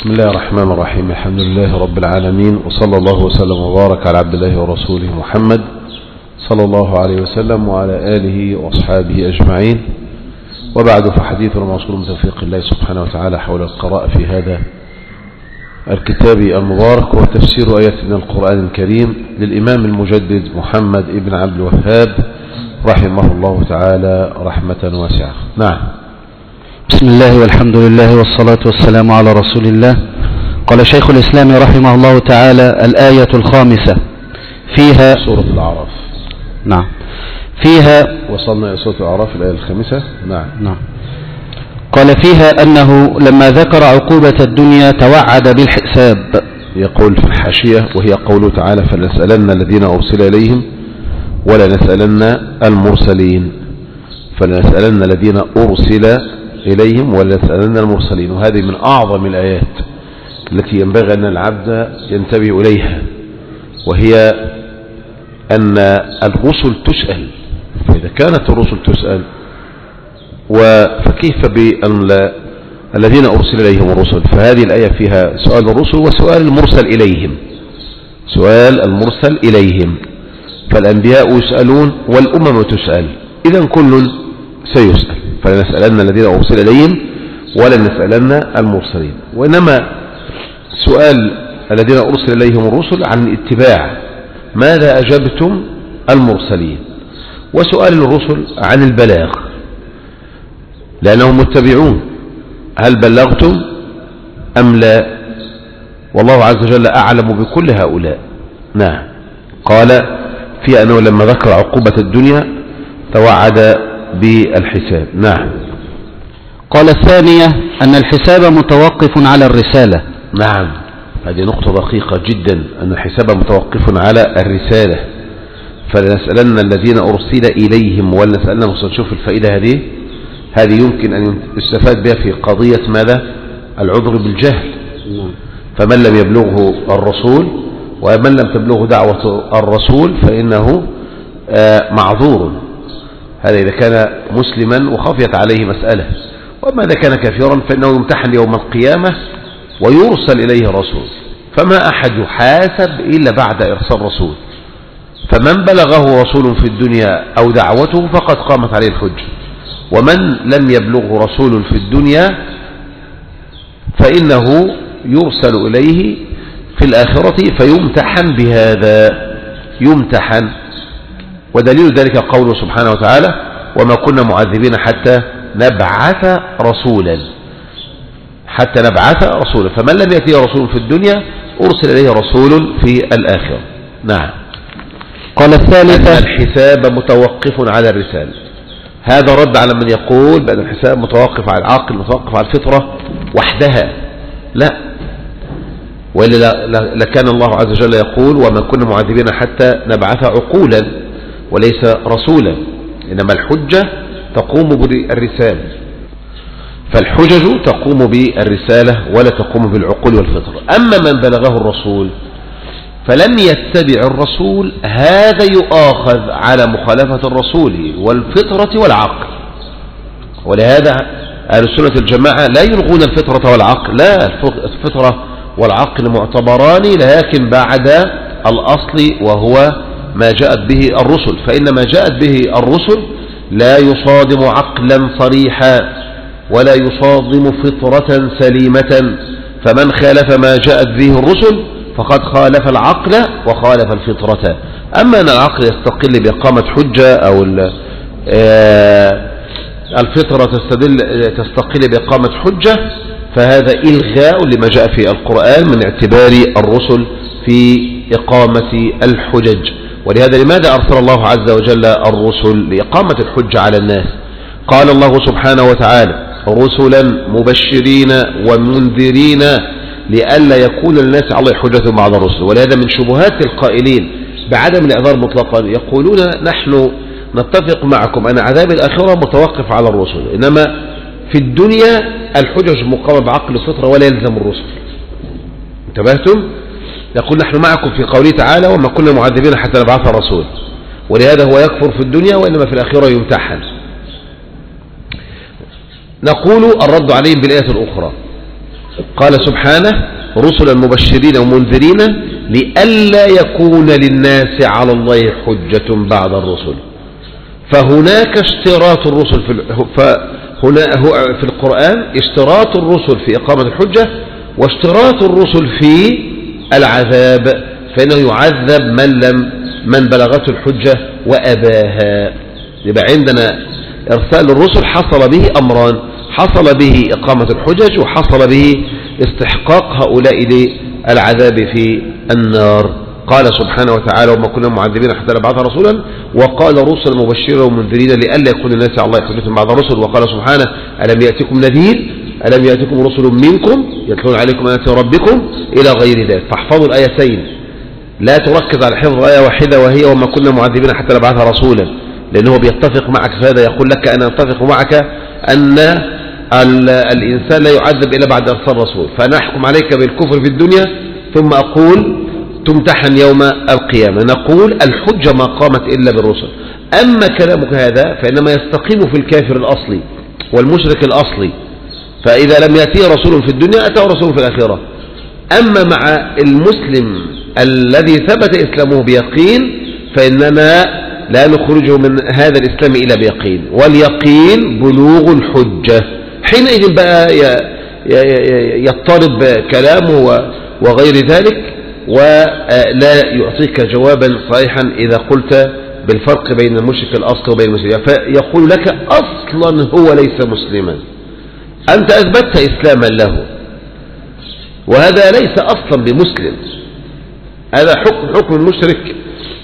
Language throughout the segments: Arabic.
بسم الله الرحمن الرحيم. الحمد لله رب العالمين، وصلى الله وسلم وبارك على عبد الله ورسوله محمد صلى الله عليه وسلم وعلى آله وأصحابه أجمعين. وبعد، فحديثنا موصول من توفيق الله سبحانه وتعالى حول القراءة في هذا الكتاب المبارك، وتفسير آيات من القرآن الكريم للإمام المجدد محمد ابن عبد الوهاب رحمه الله تعالى رحمة واسعة. نعم. بسم الله والحمد لله والصلاة والسلام على رسول الله. قال شيخ الإسلام رحمه الله تعالى: الآية الخامسة فيها سورة الأعراف. نعم. فيها وصلنا إلى سورة الأعراف الآية الخامسة. نعم. قال فيها أنه لما ذكر عقوبة الدنيا توعد بالحساب. يقول في الحاشية: وهي قوله تعالى: فلنسألن الذين أرسل إليهم ولنسألن المرسلين. فلنسألن الذين أرسل إليهم ولنسألن المرسلين. وهذه من أعظم الآيات التي ينبغي أن العبد ينتبه إليها، وهي أن الرسل تسأل. فإذا كانت الرسل تسأل، فكيف بالذين أرسل إليهم الرسل؟ فهذه الآية فيها سؤال الرسل وسؤال المرسل إليهم. سؤال المرسل إليهم، فالأنبياء يسألون والأمم تسأل، إذن كل سيسأل. فلنسألن الذين أرسل إليهم ولنسألن المرسلين. وإنما سؤال الذين أرسل إليهم الرسل عن الاتباع، ماذا أجبتم المرسلين؟ وسؤال الرسل عن البلاغ، لأنهم متبعون، هل بلغتم أم لا؟ والله عز وجل أعلم بكل هؤلاء. نعم. قال في أنه لما ذكر عقوبة الدنيا توعد بالحساب. نعم. قال الثانية أن الحساب متوقف على الرسالة. نعم، هذه نقطة دقيقة جدا، أن الحساب متوقف على الرسالة. فلنسألن الذين أرسل إليهم ولنسألن المرسلين. شوف الفائدة هذه يمكن أن يستفاد بها في قضية ماذا؟ العذر بالجهل. فمن لم يبلغه الرسول ومن لم تبلغه دعوة الرسول فإنه معذور. هذا إذا كان مسلما وخفيت عليه مسألة. وما إذا كان كافرا فإنه يمتحن يوم القيامة ويرسل إليه الرسول، فما أحد يحاسب إلا بعد إرسال رسول. فمن بلغه رسول في الدنيا أو دعوته فقد قامت عليه الحجة، ومن لم يبلغه رسول في الدنيا فإنه يرسل إليه في الآخرة فيمتحن بهذا، يمتحن. ودليل ذلك قوله سبحانه وتعالى: وما كنا معذبين حتى نبعث رسولا. حتى نبعث رسولا. فمن لم يأتيه رسول في الدنيا أرسل إليه رسول في الآخرة. نعم. قال الثالثة أن الحساب متوقف على الرسالة. هذا رد على من يقول بأن الحساب متوقف على العقل، متوقف على الفطرة وحدها. لا، وإلا لكان الله عز وجل يقول: وما كنا معذبين حتى نبعث عقولا وليس رسولا. إنما الحجة تقوم بالرسالة، فالحجج تقوم بالرسالة ولا تقوم بالعقول والفطرة. أما من بلغه الرسول فلم يتبع الرسول، هذا يؤاخذ على مخالفة الرسول والفطرة والعقل. ولهذا أهل السنة الجماعة لا يلغون الفطرة والعقل، لا، الفطرة والعقل معتبران لكن بعد الأصل وهو ما جاءت به الرسل. فإن ما جاءت به الرسل لا يصادم عقلا صريحا ولا يصادم فطرة سليمة. فمن خالف ما جاءت به الرسل فقد خالف العقل وخالف الفطرة. أما أن العقل يستقل بإقامة حجة أو الفطرة تستقل بإقامة حجة، فهذا إلغاء لما جاء في القرآن من اعتبار الرسل في إقامة الحجج. ولهذا لماذا أرسل الله عز وجل الرسل؟ لإقامة الحجة على الناس. قال الله سبحانه وتعالى: رسلا مبشرين ومنذرين لئلا يكون للناس على الله حجة بعد الرسل. ولهذا من شبهات القائلين بعدم الإعذار مطلقا يقولون: نحن نتفق معكم أن عذاب الآخرة متوقف على الرسل، إنما في الدنيا الحجج مقامة بعقل الفطرة ولا يلزم الرسل. انتبهتم؟ يقول: نحن معكم في قوله تعالى: وما كنا معذبين حتى نبعث الرسول. ولهذا هو يكفر في الدنيا وإنما في الآخرة يمتحن. نقول الرد عليهم بالآية الأخرى: قال سبحانه رسلا مبشرين ومنذرين لئلا يكون للناس على الله حجة بعد الرسل. فهناك اشتراط الرسل في القرآن اشتراط الرسل في إقامة الحجة واشتراط الرسل في العذاب، فإنه يعذب من بلغته الحجة وأباها. يبقى عندنا إرسال الرسل حصل به أمران، حصل به إقامة الحجج وحصل به استحقاق هؤلاء للعذاب في النار. قال سبحانه وتعالى وما كنا معذبين حتى نبعث رسولا وقال رسلا مبشرين ومنذرين لئلا يكون الناس على الله حجة بعد الرسل. وقال سبحانه ألم يأتكم نذير ألم يأتكم رسل منكم يتلون عليكم آيات ربكم إلى غير ذلك. فاحفظوا الآيتين، لا تركز على حفظ آية واحدة وهي وما كنا معذبين حتى نبعث رسولا، لأنه بيتفق معك في هذا. يقول لك أنا أتفق معك أن الإنسان لا يعذب إلا بعد إرسال رسول، فأنا أحكم عليك بالكفر في الدنيا ثم أقول تمتحن يوم القيامة. نقول الحجة ما قامت إلا بالرسل. أما كلامك هذا فإنما يستقيم في الكافر الأصلي والمشرك الأصلي، فإذا لم يأتيه رسول في الدنيا أتاه رسول في الآخرة. أما مع المسلم الذي ثبت إسلامه بيقين فإننا لا نخرجه من هذا الإسلام إلا بيقين، واليقين بلوغ الحجة. حينئذ بقى يضطرب كلامه وغير ذلك، ولا يعطيك جوابا صحيحا إذا قلت بالفرق بين المشرك الأصل وبين المسلم. فيقول لك أصلا هو ليس مسلما، أنت أثبتت إسلاما له وهذا ليس أصلا بمسلم. هذا حكم المشرك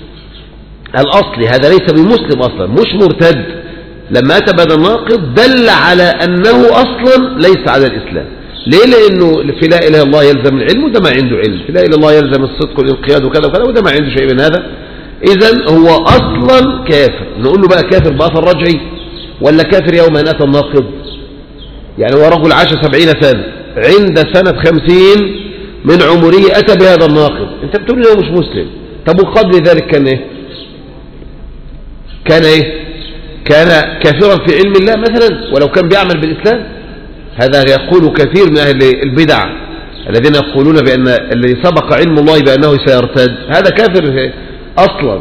الأصلي، هذا ليس بمسلم أصلا، مش مرتد. لما أتى بهذا الناقض دل على أنه أصلا ليس على الإسلام. ليه؟ لأنه في لا إله إلا الله يلزم العلم وده ما عنده علم، في لا إله إلا الله يلزم الصدق والانقياد وكذا وكذا وده ما عنده شيء من هذا. إذن هو أصلا كافر. نقول له بقى كافر بأثر رجعي ولا كافر يوم أن أتى الناقض؟ يعني هو رجل عاش 70 سنة، عند سنة 50 من عمره أتى بهذا الناقض، أنت بتقول له مش مسلم. طب وقبل ذلك كان إيه؟ كان كافرا في علم الله مثلا ولو كان بيعمل بالإسلام. هذا يقول كثير من أهل البدع الذين يقولون بأن الذي سبق علم الله بأنه سيرتد هذا كافر أصلا،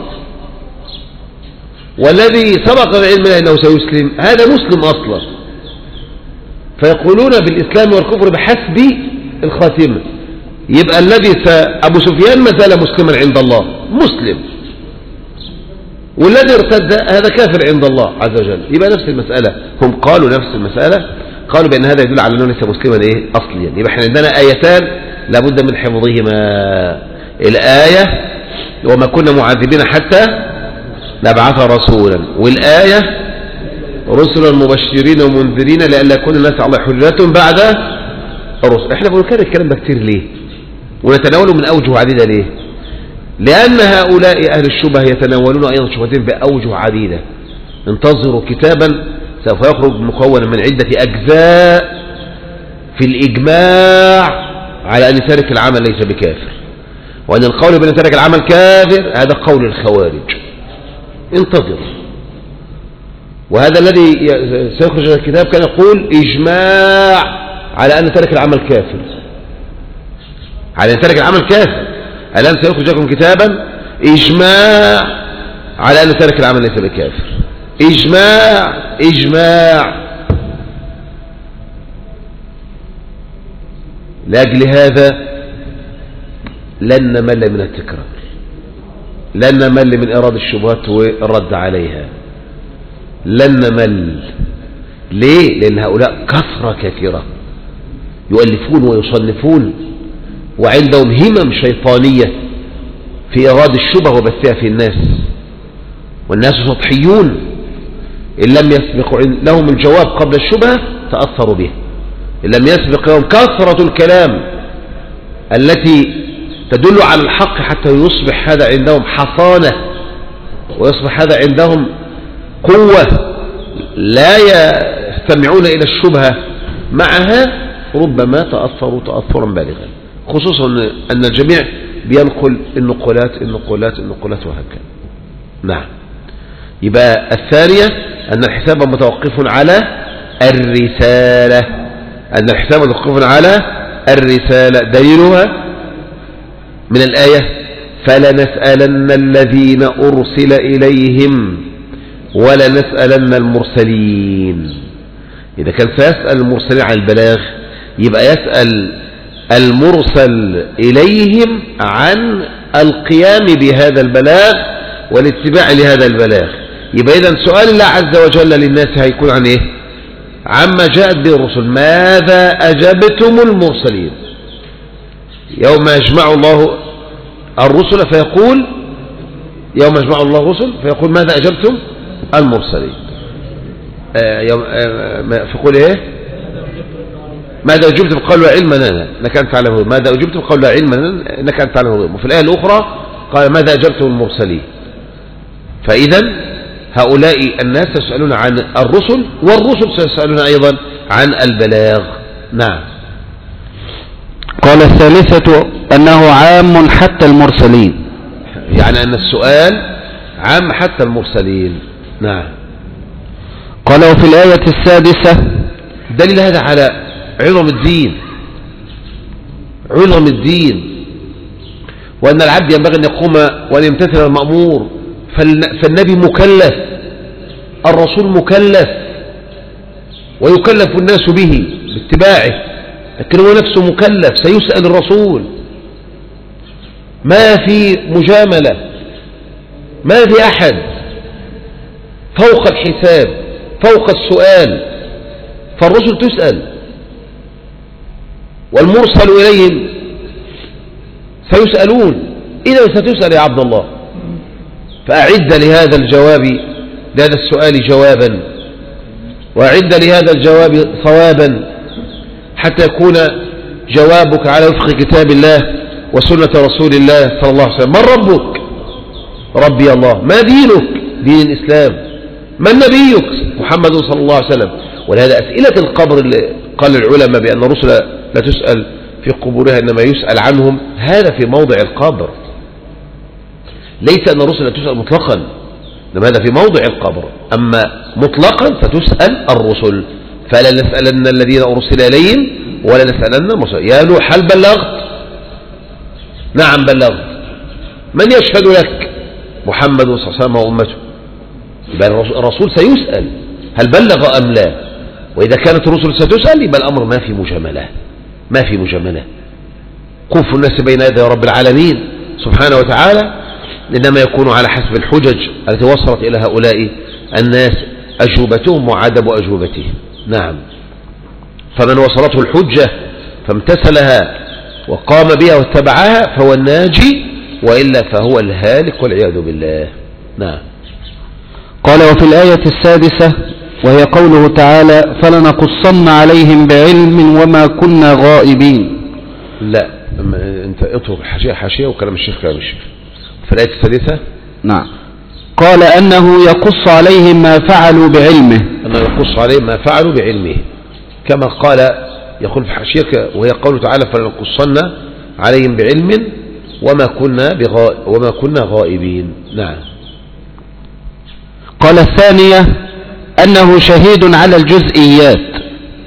والذي سبق علم الله أنه سيسلم هذا مسلم أصلا. فيقولون بالإسلام والكفر بحسب الخاتمة. يبقى الذي أبو سفيان ما زال مسلما عند الله مسلم، والذي ارتد هذا كافر عند الله عز وجل. يبقى نفس المسألة، هم قالوا نفس المسألة، قالوا بأن هذا يدل على أنه ليس مسلما أصليا. يبقى احنا عندنا آيتان لابد من حفظهما، الآية وما كنا معذبين حتى نبعث رسولا، والآية رسلا مبشرين ومنذرين لئلا يكون الناس على حجة بعد الرسل. احنا بنكرر الكلام ده كتير ليه ونتناوله من أوجه عديدة ليه؟ لأن هؤلاء أهل الشبه يتناولون أيضا شبهتين بأوجه عديدة. انتظروا كتابا سوف يخرج مكونا من عدة أجزاء في الإجماع على أن تارك العمل ليس بكافر، وأن القول بأن تارك العمل كافر هذا قول الخوارج. انتظر. وهذا الذي سيخرج الكتاب كان يقول إجماع على أن تارك العمل كافر، على أن تارك العمل كافر. الآن سيخرج لكم كتابا إجماع على أن تارك العمل ليس بكافر. إجماع. لأجل هذا لن نمل من التكرار، لن نمل من إرادة الشبهات والرد عليها، لن نمل. ليه؟ لأن هؤلاء كثرة كثيرة يؤلفون ويصنفون وعندهم همم شيطانية في إرادة الشبه وبثها في الناس، والناس سطحيون إن لم يسبق لهم الجواب قبل الشبهة تأثروا به، إن لم يسبق لهم كثرة الكلام التي تدل على الحق حتى يصبح هذا عندهم حصانة ويصبح هذا عندهم قوة لا يستمعون إلى الشبهة معها، ربما تأثروا تأثرا بالغا، خصوصا أن الجميع بينقل النقولات وهكذا. نعم. يبقى الثانية أن الحساب متوقف على الرسالة، أن الحساب متوقف على الرسالة دليلها من الآية فلنسألن الذين أرسل إليهم ولنسألن المرسلين. إذا كان سيسأل المرسلين عن البلاغ يبقى يسأل المرسل إليهم عن القيام بهذا البلاغ والاتباع لهذا البلاغ. يبقى إذن سؤال الله عز وجل للناس هيكون عن إيه؟ عما جاءت به الرسل. ماذا أجبتم المرسلين؟ يوم يجمع الله الرسل فيقول يوم يجمع الله الرسل فيقول ماذا أجبتم المرسلين. فيقول إيه؟ ماذا أجبتم؟ قالوا علما لنا إنك أنت تعلم الغيب. ماذا أجبتم؟ قالوا علما لنا إنك أنت تعلم الغيب. وفي الآية الأخرى قال ماذا أجبتم المرسلين. فإذا هؤلاء الناس يسألون عن الرسل والرسل سيسألون أيضا عن البلاغ. نعم. قال الثالثة أنه عام حتى المرسلين، يعني أن السؤال عام حتى المرسلين. نعم. قال وفي الآية السادسة دليل هذا على عظم الدين، عظم الدين، وأن العبد ينبغي أن يقوم وأن يمتثل المأمور. فالنبي مكلف، الرسول مكلف، ويكلف الناس به باتباعه، لكن هو نفسه مكلف سيسأل الرسول. ما في مجاملة، ما في أحد فوق الحساب فوق السؤال، فالرسل تسأل والمرسل إليهم سيسألون. إذا ستسأل يا عبد الله، فأعد لهذا الجواب، لهذا السؤال جوابا، وأعد لهذا الجواب صوابا، حتى يكون جوابك على وفق كتاب الله وسنة رسول الله صلى الله عليه وسلم. من ربك؟ ربي الله. ما دينك؟ دين الإسلام. من نبيك؟ محمد صلى الله عليه وسلم. ولهذا أسئلة القبر اللي قال العلماء بأن الرسل لا تسأل في قبورها إنما يسأل عنهم، هذا في موضع القبر، ليس أن الرسل لا تسأل مطلقا، إنما هذا في موضع القبر. أما مطلقا ستسأل الرسل. فلا نسألن الذين أرسل إليهم ولا نسألن المرسلين. يا نوح هل بلغت؟ نعم بلغت. من يشهد لك؟ محمد صلى الله عليه وسلم وأمته. يبقى الرسول سيسأل هل بلغ أم لا. وإذا كانت الرسل ستسأل يبقى الأمر ما في مجاملة، ما في مجاملة. قوف الناس بين يدي رب العالمين سبحانه وتعالى إنما يكون على حسب الحجج التي وصلت إلى هؤلاء الناس أجوبتهم وعدم أجوبتهم. نعم. فمن وصلته الحجة فامتثلها وقام بها واتبعها فهو الناجي، وإلا فهو الهالك والعياذ بالله. نعم. قال وفي الآية السادسة وهي قوله تعالى فلنقصن عليهم بعلم وما كنا غائبين. لا انت اترك حاشية وكلام الشيخ كلام الشيخ. في الآية السادسة نعم قال أنه يقص عليهم ما فعلوا بعلمه، أنه يقص عليهم ما فعلوا بعلمه، كما قال يقول في حاشية وهي قوله تعالى فلنقصن عليهم بعلم وما كنا غائبين. نعم. قال الثانية أنه شهيد على الجزئيات،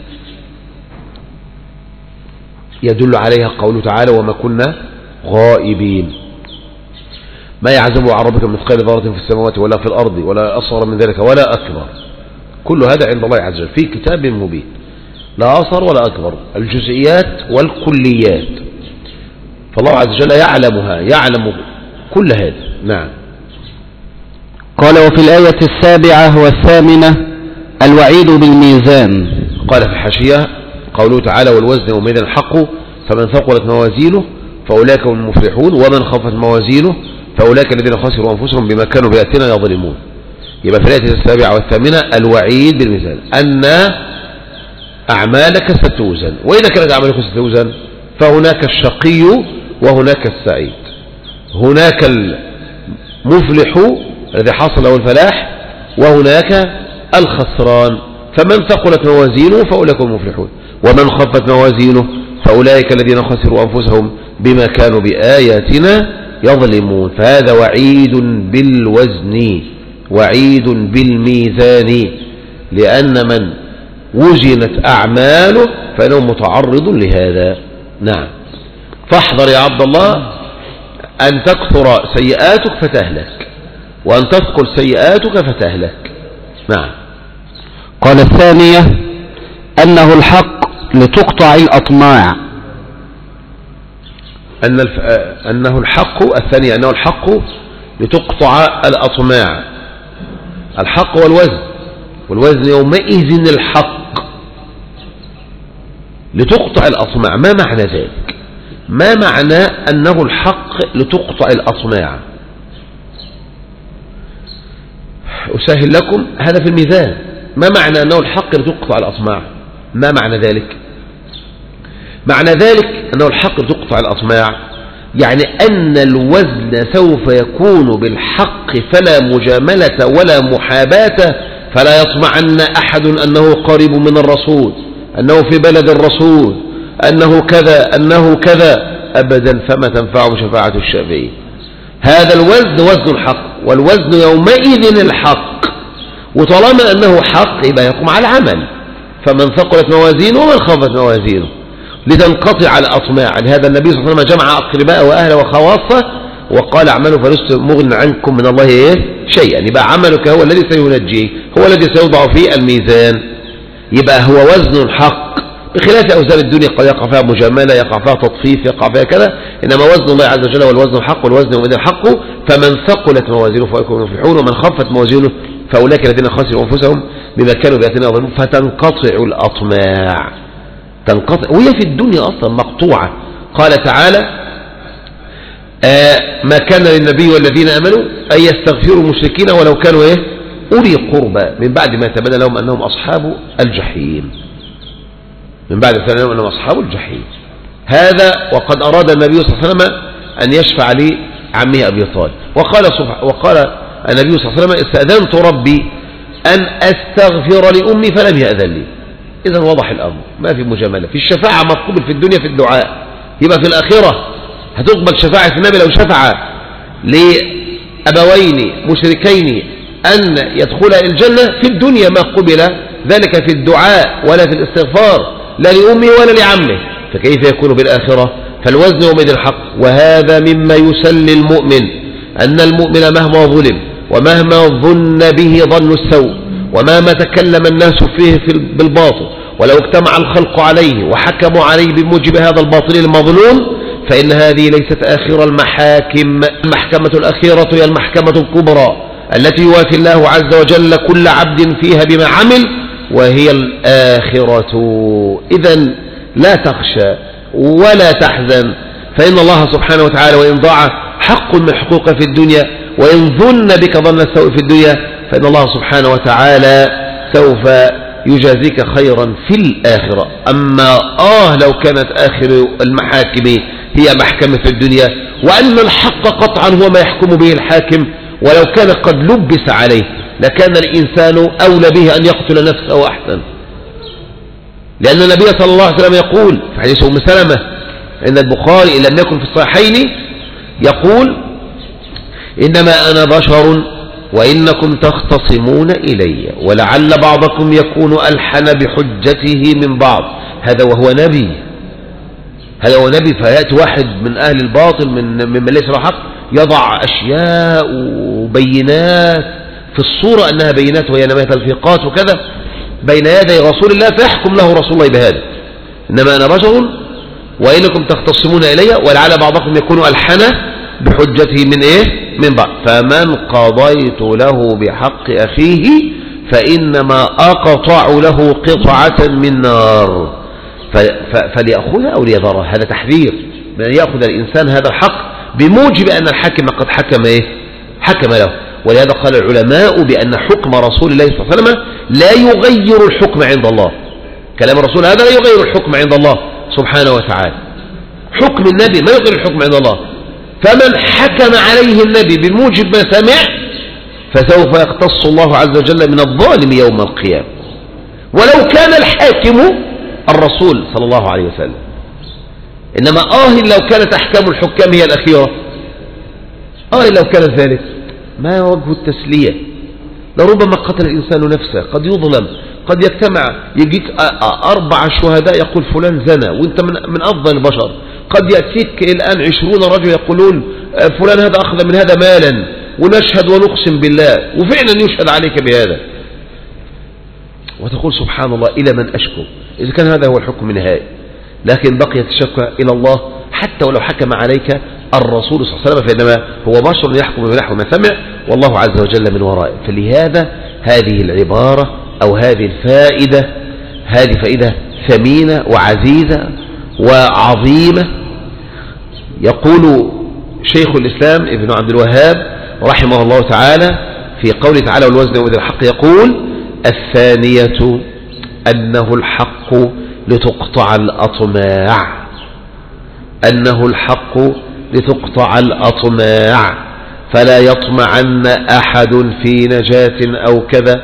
يدل عليها قوله تعالى وما كنا غائبين، ما يعزب عن ربك من مثقال ذرة في السماوات ولا في الأرض ولا أصغر من ذلك ولا أكبر، كل هذا عند الله عز وجل في كتاب مبين، لا أصغر ولا أكبر، الجزئيات والكليات، فالله عز وجل يعلمها، يعلم كل هذا. نعم. قال وفي الآية السابعة والثامنة الوعيد بالميزان. قال في حاشية قوله تعالى والوزن يومئذ الحق فمن ثقلت موازينه فأولئك هم المفلحون ومن خفت موازينه فأولئك الذين خسروا أنفسهم بما كانوا بآياتنا يظلمون. يبقى في الآية السابعة والثامنة الوعيد بالميزان، أن أعمالك ستوزن، وإذا كانت أعمالك ستوزن فهناك الشقي وهناك السعيد، هناك المفلح الذي حصل له الفلاح وهناك الخسران، فمن ثقلت موازينه فأولئك هم المفلحون ومن خفت موازينه فأولئك الذين خسروا أنفسهم بما كانوا بآياتنا يظلمون. فهذا وعيد بالوزن، وعيد بالميزان، لأن من وزنت أعماله فإنه متعرض لهذا، نعم. فاحذر يا عبد الله أن تكثر سيئاتك فتهلك، وأن تثقل سيئاتك فتهلك. نعم. قال الثانية أنه الحق لتقطع الأطماع. أنه الحق، الثانية أنه الحق لتقطع الأطماع. الحق والوزن، والوزن يومئذ الحق لتقطع الأطماع. ما معنى ذلك؟ ما معنى أنه الحق لتقطع الأطماع؟ أسهل لكم، هذا في الميزان. ما معنى أنه الحق لتقطع الأطماع؟ ما معنى ذلك؟ معنى ذلك أنه الحق لتقطع الأطماع يعني أن الوزن سوف يكون بالحق، فلا مجاملة ولا محاباة، فلا يطمعن أحد أنه قريب من الرسول، أنه في بلد الرسول، أنه كذا أنه كذا، أبدا. فما تنفعه شفاعة الشافعين. هذا الوزن وزن الحق، والوزن يومئذ الحق، وطالما أنه حق يبقى يقوم على العمل. فمن ثقلت موازينه ومن خفت موازينه لتنقطع الأطماع. لهذا النبي صلى الله عليه وسلم جمع أقرباء وأهله وخواصه وقال اعملوا فلست مغن عنكم من الله شيئا. يبقى عملك هو الذي سينجيه، هو الذي سيوضع في الميزان. يبقى هو وزن الحق، بخلاف أوزان الدنيا قد يقع فيها مجاملة، يقع فيها تطفيف، يقع فيها كذا. إنما وزن الله عز وجل هو الوزن الحق، والوزن يومئذ الحق. فمن ثقلت موازينه فأولئك هم المفلحون، ومن خفت موازينه فأولئك الذين خسروا أنفسهم بما كانوا بآياتنا يظلمون. فتنقطع الأطماع، تنقطع، وهي في الدنيا أصلا مقطوعة. قال تعالى ما كان للنبي والذين آمنوا أن يستغفروا المشركين ولو كانوا أولي قربى من بعد ما تبين لهم أنهم أصحاب الجحيم. من بعد ما تبين لهم أنهم أصحاب الجحيم. هذا وقد أراد النبي صلى الله عليه وسلم أن يشفع لعمه أبي طالب، وقال النبي صلى الله عليه وسلم استأذنت ربي أن أستغفر لأمي فلم يأذن لي. إذن واضح الأمر، ما في مجاملة. في الشفاعة مقبول في الدنيا في الدعاء، يبقى في الآخرة هتقبل شفاعة النبي لو شفع لأبوين مشركين أن يدخل الجنة. في الدنيا ما قبل ذلك في الدعاء ولا في الاستغفار، لا لأمه ولا لعمه، فكيف يكون بالآخرة؟ فالوزن يومئذ الحق. وهذا مما يسلي المؤمن، أن المؤمن مهما ظلم ومهما ظن به ظن السوء ومهما تكلم الناس فيه بالباطل، ولو اجتمع الخلق عليه وحكموا عليه بموجب هذا الباطل المظلوم، فإن هذه ليست آخر المحاكم. المحكمة الأخيرة هي المحكمة الكبرى التي يوافي الله عز وجل كل عبد فيها بما عمل، وهي الآخرة. إذن لا تخشى ولا تحزن، فإن الله سبحانه وتعالى وإن ضاع حق من حقوق في الدنيا، وإن ظن بك ظن السوء في الدنيا، فإن الله سبحانه وتعالى سوف يجازيك خيرا في الآخرة. أما لو كانت آخر المحاكم هي محكمة في الدنيا، وأن الحق قطعا هو ما يحكم به الحاكم، ولو كان قد لبس عليه لكان الإنسان أولى به أن يقتل نفسه أحسن. لأن النبي صلى الله عليه وسلم يقول في حديث أم سلمة عند البخاري إن لم يكن في الصحيحين، يقول إنما أنا بشر وإنكم تختصمون إلي ولعل بعضكم يكون ألحن بحجته من بعض. هذا وهو نبي، هذا هو نبي. فيأتي واحد من أهل الباطل من ليس له حق يضع أشياء وبينات في الصورة أنها بينات وهي نماية تلفيقات وكذا بين يدي رسول الله، فيحكم له رسول الله بهذا. إنما أنا بشر وإنكم تختصمون إلي ولعل بعضكم يكون ألحن بحجته من بعض. فمن قضيت له بحق أخيه فإنما أقطع له قطعة من نار فليأخذها أو ليذرها. هذا تحذير من يأخذ الإنسان هذا الحق بموجب أن الحاكم قد حكم له. ولهذا قال العلماء بأن حكم رسول الله صلى الله عليه وسلم لا يغير الحكم عند الله. كلام الرسول هذا لا يغير الحكم عند الله سبحانه وتعالى. حكم النبي ما يغير الحكم عند الله. فمن حكم عليه النبي بموجب ما سمع فسوف يقتص الله عز وجل من الظالم يوم القيامة، ولو كان الحاكم الرسول صلى الله عليه وسلم. إنما لو كانت أحكام الحكام هي الأخيرة، لو كانت ذلك ما وجه التسلية؟ لربما قتل الإنسان نفسه، قد يظلم قد يجتمع يجيك 4 شهداء يقول فلان زنى وانت من أفضل البشر، قد يأتيك الآن 20 رجل يقولون فلان هذا أخذ من هذا مالا ونشهد ونقسم بالله وفعلا يشهد عليك بهذا، وتقول سبحان الله إلى من أشكو إذا كان هذا هو الحكم النهائي. لكن بقيت الشكوى إلى الله حتى ولو حكم عليك الرسول صلى الله عليه وسلم فإنما هو بشر يحكم بنحو ما سمع والله عز وجل من ورائه. فلهذا هذه العبارة أو هذه الفائدة هذه فائدة ثمينة وعزيزة وعظيمة. يقول شيخ الإسلام ابن عبد الوهاب رحمه الله تعالى في قوله تعالى والوزن وزن الحق يقول الثانية أنه الحق لتقطع الأطماع، أنه الحق لتقطع الأطماع فلا يطمعن أحد في نجاة أو كذا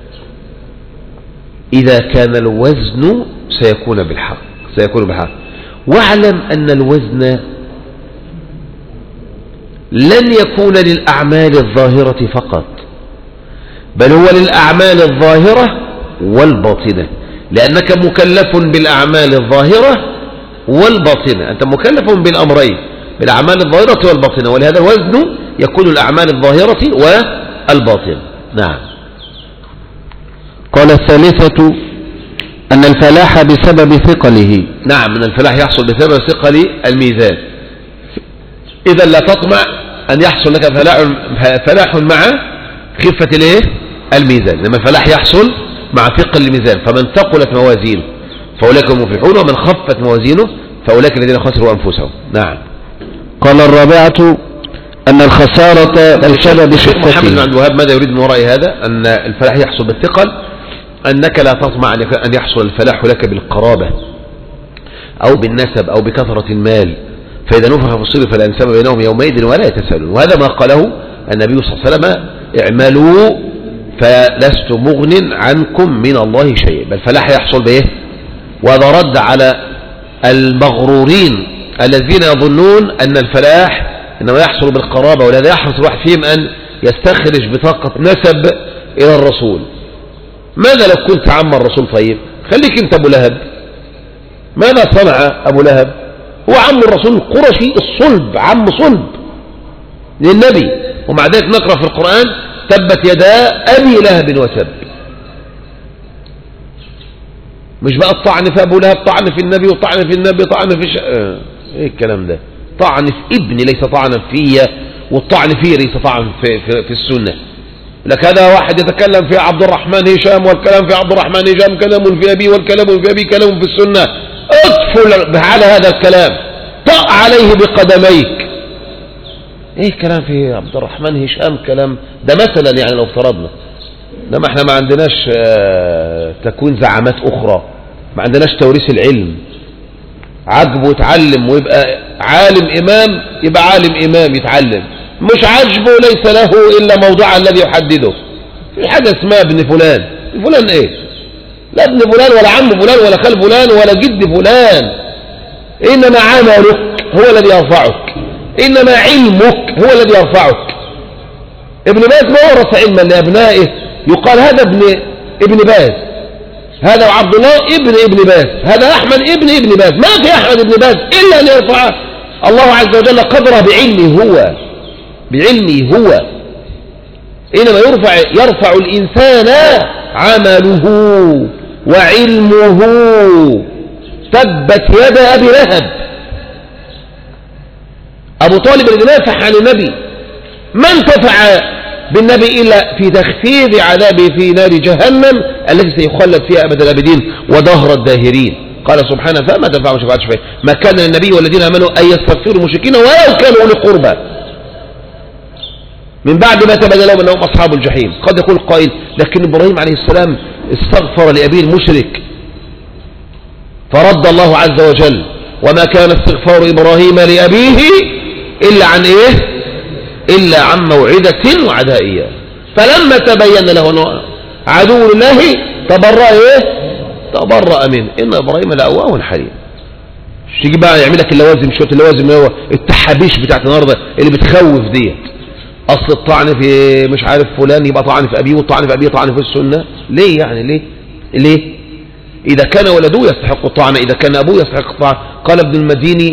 إذا كان الوزن سيكون بالحق واعلم أن الوزن لن يكون للأعمال الظاهرة فقط بل هو للأعمال الظاهرة والباطنة، لأنك مكلف بالأعمال الظاهرة والباطنة، أنت مكلف بالأمرين بالأعمال الظاهرة والباطنة، ولهذا الوزن يكون الأعمال الظاهرة والباطنة. نعم. قال الثالثة أن الفلاح بسبب ثقله. نعم، أن الفلاح يحصل بسبب ثقل الميزان. إذا لا تطمع أن يحصل لك فلاح مع خفة الميزان، لما الفلاح يحصل مع ثقل الميزان، فمن ثقلت موازينه فأولئك هم المفلحون ومن خفت موازينه فأولئك الذين خسروا أنفسهم. نعم. قال الرابعة أن الخسارة بسبب شقته. محمد بن عبد الوهاب ماذا يريد من وراء هذا؟ أن الفلاح يحصل بالثقل، أنك لا تطمع أن يحصل الفلاح لك بالقرابة أو بالنسب أو بكثرة المال، فإذا نفخ في الصور فلا انساب بينهم يومئذ ولا يتساءلون. وهذا ما قاله النبي صلى الله عليه وسلم اعملوا فلست مغن عنكم من الله شيء، بل الفلاح يحصل به. وهذا رد على المغرورين الذين يظنون أن الفلاح إنما يحصل بالقرابة، ولهذا يحرص الواحد فيهم أن يستخرج بطاقة نسب إلى الرسول. ماذا لو كنت عم الرسول؟ طيب خليك انت أبو لهب. ماذا صنع أبو لهب؟ هو عم الرسول القرشي الصلب، عم صلب للنبي، ومع ذلك نقرأ في القرآن تبت يدا أبي لهب وتب. مش بقى الطعن في أبو لهب طعن في النبي وطعن في النبي طعن في ايه الكلام ده؟ طعن في ابني ليس طعنا فيا، والطعن فيه ليس طعن في السنة. لك هذا واحد يتكلم في عبد الرحمن هشام، والكلام في عبد الرحمن هشام كلام في أبي، والكلام في أبي كلام في السنة. اطفل على هذا الكلام، طأ عليه بقدميك. ايه كلام في عبد الرحمن هشام كلام ده مثلا، يعني لو افترضنا انما احنا ما عندناش تكوين زعامات اخرى، ما عندناش توريث العلم. عجبه يتعلم ويبقى عالم امام، يبقى عالم امام يتعلم، مش عجبه ليس له الا موضوع الذي يحدده. في حاجه اسمها ابن فلان. فلان ايه؟ لا ابن فلان ولا عم فلان ولا خال فلان ولا جد فلان، انما عملك هو الذي يرفعك، انما علمك هو الذي يرفعك. ابن باز ما ورث علما لابنائه يقال هذا ابن باز، هذا عبد الله ابن باز، هذا احمد ابن باز. ما في احمد ابن باز الا ان يرفع الله عز وجل قدره بعلمه هو. انما يرفع الانسان عمله وعلمه. تبت يد ابي لهب. ابو طالب الذي نافح عن النبي ما انتفع بالنبي إلا في تخفيف عذابه في نار جهنم التي سيخلد فيها أبد الأبدين ودهر الداهرين. قال سبحانه فما تنفعهم شفاعة الشفاعين ما كان للنبي والذين آمنوا أن يستغفروا المشركين ولو كانوا أولي قربى من بعد ما تبين لهم أنهم أصحاب الجحيم. قد يقول قائل لكن إبراهيم عليه السلام استغفر لأبيه المشرك فرد الله عز وجل وما كان استغفار إبراهيم لأبيه إلا عن إيه؟ إلا عن موعدة وعدها إياه. فلما تبين له أنه عدو الله تبرأ منه. إن إبراهيم لأواه حليم. تيجي بقى يعمل لك اللوازم، شوية اللوازم اللي هو التحابيش بتاعت النهارده اللي بتخوف ديت. أصل الطعن في مش عارف فلان يبقى طعن في أبيه، والطعن في أبيه طعن في السنة. ليه يعني؟ ليه؟ ليه؟ إذا كان ولده يستحق الطعن، إذا كان أبوه يستحق الطعن. قال ابن المديني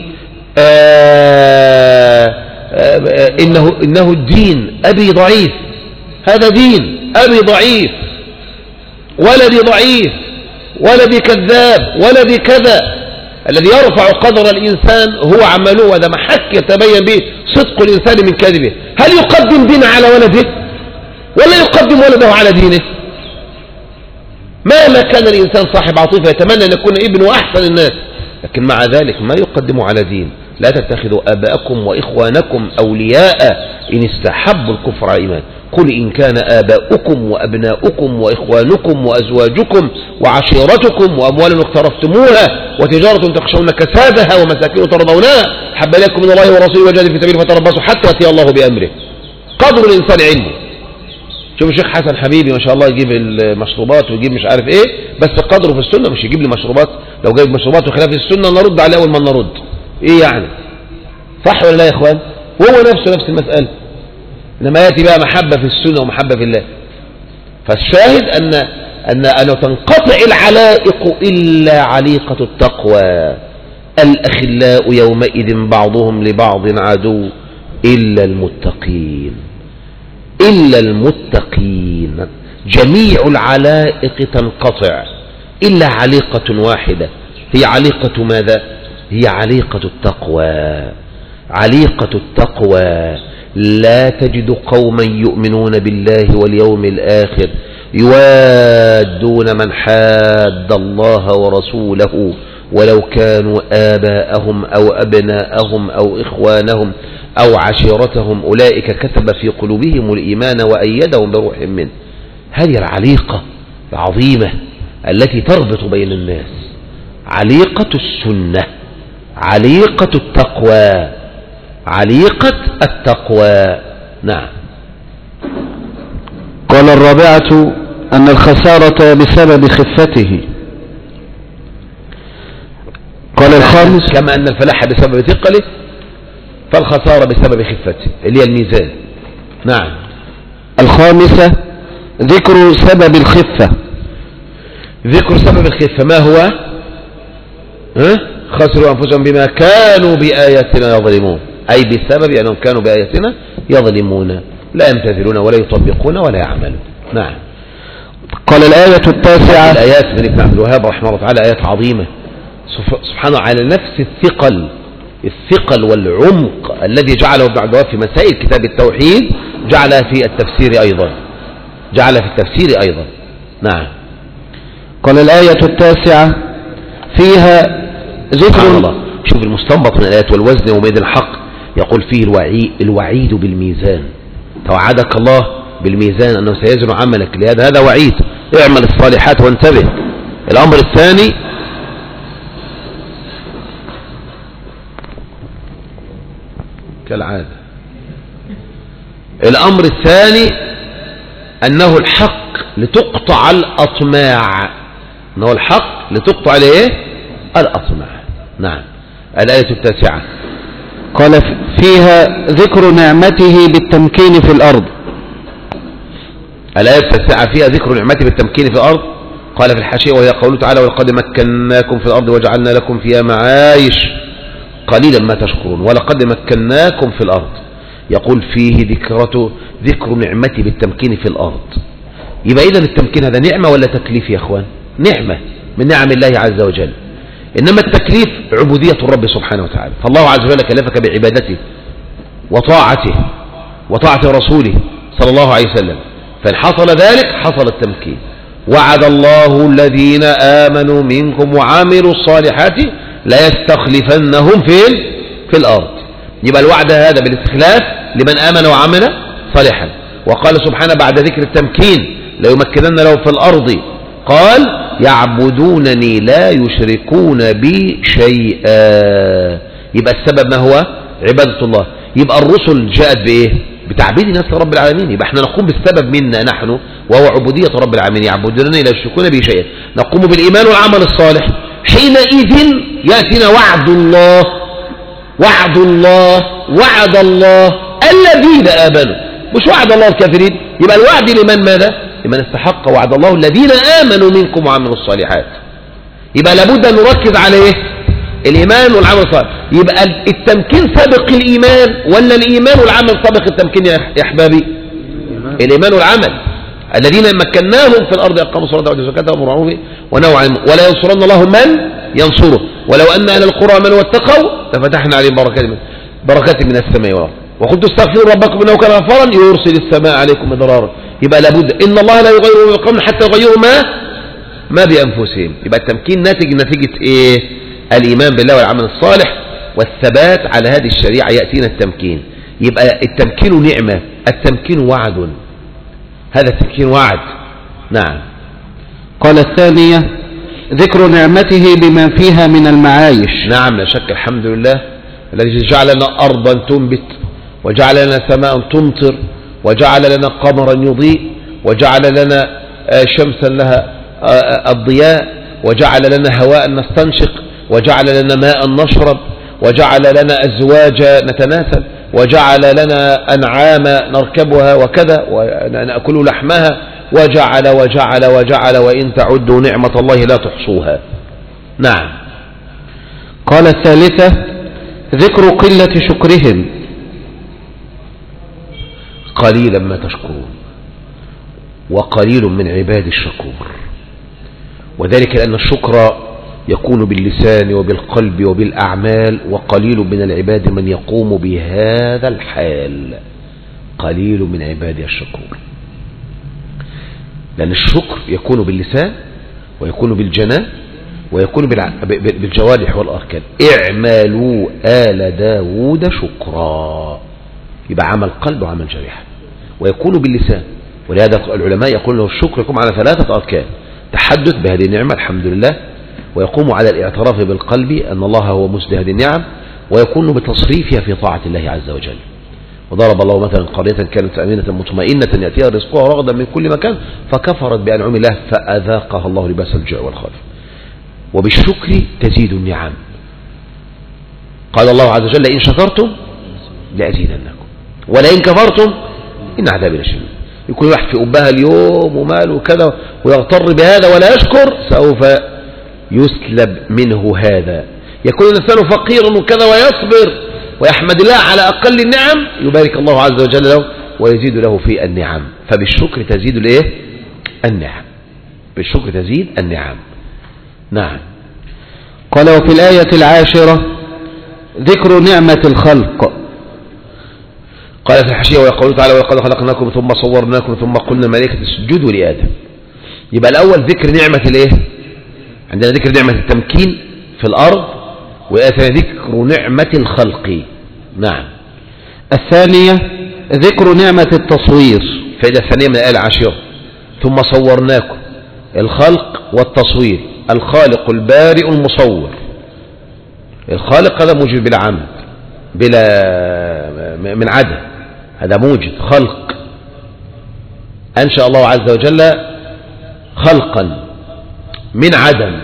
إنه الدين، أبي ضعيف، هذا دين، أبي ضعيف، ولدي ضعيف، ولدي كذاب، ولدي كذا. الذي يرفع قدر الإنسان هو عمله، وهذا محك يتبين به صدق الإنسان من كذبه. هل يقدم دين على ولده ولا يقدم ولده على دينه؟ ما كان الإنسان صاحب عاطفة يتمنى أن يكون ابنه أحسن الناس، لكن مع ذلك ما يقدم على دين. لا تتخذوا آباءكم وإخوانكم أولياء إن استحبوا الكفر على الإيمان. قل إن كان آباؤكم وأبناؤكم وإخوانكم وأزواجكم وعشيرتكم وأموال اقترفتموها وتجارة تخشون كسادها ومساكن ترضونها حب إليكم من الله ورسوله وجاهدوا في سبيله فتربصوا حتى يأتي الله بأمره. قدر الإنسان علمه. شوف الشيخ حسن حبيبي ما شاء الله يجيب المشروبات ويجيب مش عارف ايه، بس قدره في السنة مش يجيب لي مشروبات. لو جايب مشروبات وخلاف السنة نرد عليه أول ما نرد. ايه يعني؟ صح ولا لا يا اخوان؟ وهو نفس المسألة. انما يأتي بقى محبة في السنة ومحبة في الله. فالشاهد أن تنقطع العلائق إلا عليقة التقوى. الأخلاء يومئذ بعضهم لبعض عدو إلا المتقين. إلا المتقين. جميع العلائق تنقطع إلا عليقة واحدة. هي عليقة ماذا؟ هي عليقة التقوى. عليقة التقوى. لا تجد قوما يؤمنون بالله واليوم الآخر يوادون من حاد الله ورسوله ولو كانوا آباءهم أو أبناءهم أو إخوانهم أو عشيرتهم أولئك كتب في قلوبهم الإيمان وأيدهم بروح منه. هذه العليقة العظيمة التي تربط بين الناس. عليقة السنة، عليقة التقوى، عليقة التقوى. نعم. قال الرابعة أن الخسارة بسبب خفته. قال الخامس كما أن الفلاح بسبب ثقله فالخسارة بسبب خفته اللي هي الميزان. نعم. الخامسة ذكر سبب الخفة. ذكر سبب الخفة ما هو؟ خسروا أنفسهم بما كانوا بآياتنا يظلمون، أي بسبب أنهم كانوا بآياتنا يظلمون، لا يمتثلون ولا يطبقون ولا يعملون. نعم. قال الآية التاسعة. الآيات من ابن عبد الوهاب رحمه الله تعالى آيات عظيمة سبحانه على نفس الثقل والعمق الذي جعله ابن عبد الوهاب في مسائل كتاب التوحيد جعلها في التفسير أيضا. نعم. قال الآية التاسعة فيها ذكر الله. شوف المستنبط من الآيات والوزن وميزان الحق يقول فيه الوعيد بالميزان. توعدك الله بالميزان أنه سيزن عملك، لهذا هذا وعيد. اعمل الصالحات وانتبه. الأمر الثاني كالعادة، الأمر الثاني أنه الحق لتقطع الأطماع. أنه الحق لتقطع الايه؟ الأطماع. نعم. الآية التاسعة قال فيها ذكر نعمته بالتمكين في الأرض. الآية التاسعة فيها ذكر نعمته بالتمكين في الأرض. قال في الحاشية وهي قوله تعالى ولقد مكناكم في الأرض وجعلنا لكم فيها معايش قليلا ما تشكرون. ولقد مكناكم في الأرض يقول فيه ذكر نعمته بالتمكين في الأرض. يبقى إذن التمكين هذا نعمة ولا تكليف يا أخوان؟ نعمة من نعم الله عز وجل. إنما التكليف عبودية الرب سبحانه وتعالى. فالله عز وجل كلفك بعبادته وطاعة رسوله صلى الله عليه وسلم، فإن حصل ذلك حصل التمكين. وعد الله الذين آمنوا منكم وعملوا الصالحات لا يستخلفنهم في الأرض. يبقى الوعد هذا بالاستخلاف لمن آمن وعمل صالحا. وقال سبحانه بعد ذكر التمكين ليمكنن له في الأرض قال يعبدونني لا يشركون بي شيئا. يبقى السبب ما هو؟ عبادة الله. يبقى الرسل جاءت بإيه؟ بتعبيد نفس رب العالمين. يبقى احنا نقوم بالسبب منا نحن وهو عبودية رب العالمين. يعبدونني لا يشركون بي شيئا. نقوم بالإيمان والعمل الصالح. حينئذ يأتينا وعد الله وعد الله الذين آمنوا، مش وعد الله الكافرين. يبقى الوعد لمن ماذا؟ لمن استحق وعد الله الذين آمنوا منكم وعملوا الصالحات. يبقى لابد أن نركز على إيه؟ الإيمان والعمل الصالح. يبقى التمكين سابق الإيمان ولا الإيمان والعمل سابق التمكين يا أحبابي؟ الإيمان والعمل. الذين مكناهم في الأرض أقاموا الصلاة وآتوا الزكاة وأمروا بالمعروف ونهوا عن المنكر ولا ينصرن الله من ينصره ولو أن أهل القرى آمنوا واتقوا لفتحنا عليهم بركات من السماء والأرض وقلت استغفروا ربكم إنه كان غفارا يرسل السماء عليكم مدرارا. يبقى لابد إن الله لا يغير بقوم حتى يغيروا ما بأنفسهم. يبقى التمكين نتيجة إيه؟ الإيمان بالله والعمل الصالح والثبات على هذه الشريعة يأتينا التمكين. يبقى التمكين نعمة، التمكين وعد، هذا التمكين وعد. نعم. قال الثانية ذكر نعمته بما فيها من المعايش. نعم لا شك. الحمد لله الذي جعل لنا أرضا تنبت وجعل لنا سماء تمطر وجعل لنا قمرا يضيء وجعل لنا شمسا لها الضياء وجعل لنا هواء نستنشق وجعل لنا ماء نشرب وجعل لنا أزواجا نتناسل وجعل لنا أنعام نركبها وكذا ونأكل لحمها وجعل وجعل وجعل وإن تعدوا نعمة الله لا تحصوها. نعم. قال الثالثة ذكر قلة شكرهم. قليلا ما تشكرون وقليل من عباد الشكور، وذلك لأن الشكر يكون باللسان وبالقلب وبالأعمال وقليل من العباد من يقوم بهذا الحال. قليل من عباد الشكور، لأن الشكر يكون باللسان ويكون بالجنان ويكون بالجوارح والأركان. اعملوا آل داود شكرا، يبقى عمل قلب وعمل جارحة ويكون باللسان. ولهذا العلماء يقول له الشكر يقوم على 3 أركان: تحدث بهذه النعمة الحمد لله، ويقوم على الاعتراف بالقلب أن الله هو مسدي هذه النعم، ويكون بتصريفها في طاعة الله عز وجل. وضرب الله مثلا قرية كانت آمنة مطمئنة يأتيها رزقها رغدا من كل مكان فكفرت بأنعم الله فأذاقها الله لباس الجوع والخوف. وبالشكر تزيد النعم. قال الله عز وجل: إن شكرتم لأزيدنكم ولئن كفرتم إن عذابي لشديد. يكون واحد في أبها اليوم وماله وكذا ويغتر بهذا ولا يشكر سوف يسلب منه هذا. يكون الإنسان فقيرا وكذا ويصبر ويحمد الله على أقل النعم يبارك الله عز وجل له ويزيد له في النعم. فبالشكر تزيد الايه؟ النعم. بالشكر تزيد النعم. نعم. قال: وفي الآية 10 ذكر نعمة الخلق. قال في الحاشية: ويقول تعالى: ولقد خلقناكم ثم صورناكم ثم قلنا الملائكة اسجدوا لآدم. يبقى الأول ذكر نعمة الايه؟ عندنا ذكر نعمة التمكين في الأرض، وآتنا ذكر نعمة الخلق. نعم. الثانية ذكر نعمة التصوير. فإذا الثانية من الآية 10: ثم صورناكم. الخلق والتصوير. الخالق البارئ المصور. الخالق هذا موجود بلا عمد بلا من عدم، هذا موجد خلق. أنشأ الله عز وجل خلقا من عدم.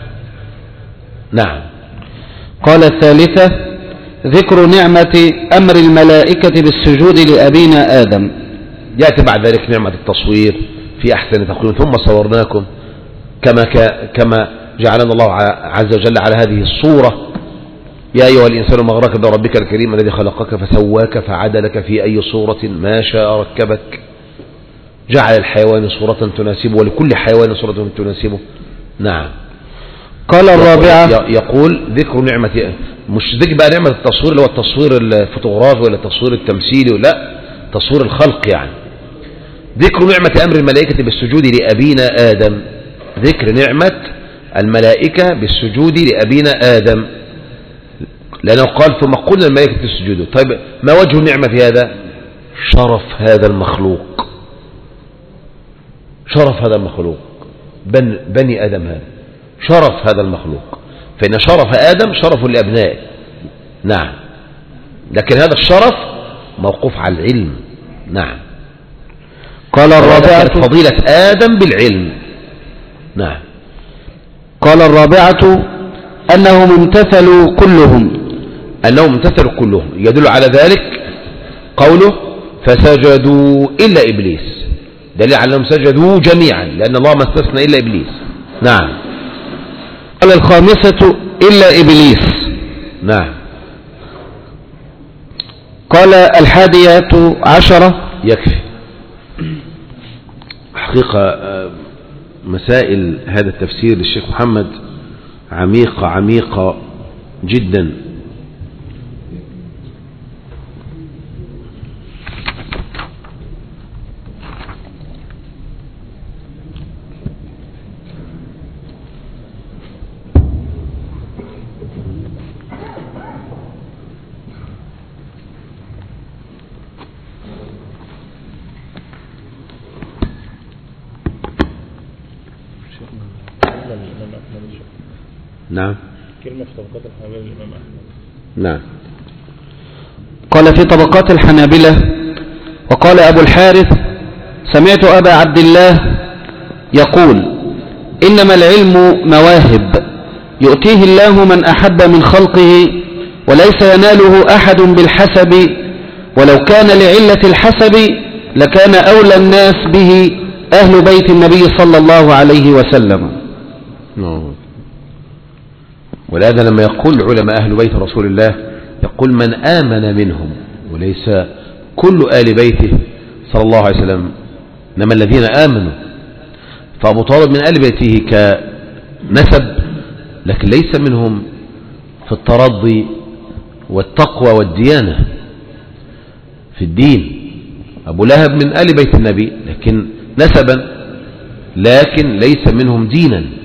نعم. قال الثالثة ذكر نعمة أمر الملائكة بالسجود لأبينا آدم. يأتي بعد ذلك نعمة التصوير في أحسن تقويم. ثم صورناكم كما جعلنا الله عز وجل على هذه الصورة: يا أيها الإنسان ما غرك بربك الكريم الذي خلقك فسواك فعدلك في أي صورة ما شاء ركبك. جعل الحيوان صورة تناسبه ولكل حيوان صورة تناسبه. نعم. قال الرابعة يقول ذكر نعمة، مش ذكر بقى نعمة التصوير اللي هو التصوير الفوتوغرافي ولا التصوير التمثيلي، لا، تصوير الخلق. يعني ذكر نعمة أمر الملائكة بالسجود لأبينا آدم. ذكر نعمة الملائكة بالسجود لأبينا آدم، لأنه قال: ثم قلنا الملائكة السجود. طيب ما وجه النعمة في هذا؟ شرف هذا المخلوق، شرف هذا المخلوق، بني آدم، هذا شرف هذا المخلوق. فإن شرف آدم شرف لأبنائه. نعم. لكن هذا الشرف موقوف على العلم. نعم. قال الرابعة فضيلة آدم بالعلم. نعم. قال الرابعة أنهم امتثلوا كلهم. يدل على ذلك قوله: فسجدوا إلا إبليس. دليل على أنهم سجدوا جميعا، لأن الله ما استثنى إلا إبليس. نعم. قال الخامسة إلا إبليس. نعم. قال 11. يكفي حقيقة. مسائل هذا التفسير للشيخ محمد عميقة عميقة جدا. نعم. كلمة في طبقات الحنابلة الإمام أحمد. نعم. قال في طبقات الحنابلة: وقال أبو الحارث: سمعت أبا عبد الله يقول: إنما العلم مواهب يؤتيه الله من أحب من خلقه، وليس يناله أحد بالحسب، ولو كان لعلة الحسب لكان أولى الناس به أهل بيت النبي صلى الله عليه وسلم. ولهذا لما يقول علماء أهل بيت رسول الله يقول من آمن منهم، وليس كل آل بيته صلى الله عليه وسلم، إنما الذين آمنوا. فأبو طالب من آل بيته كنسب، لكن ليس منهم في الترضي والتقوى والديانة في الدين. أبو لهب من آل بيت النبي لكن نسبا، لكن ليس منهم دينا.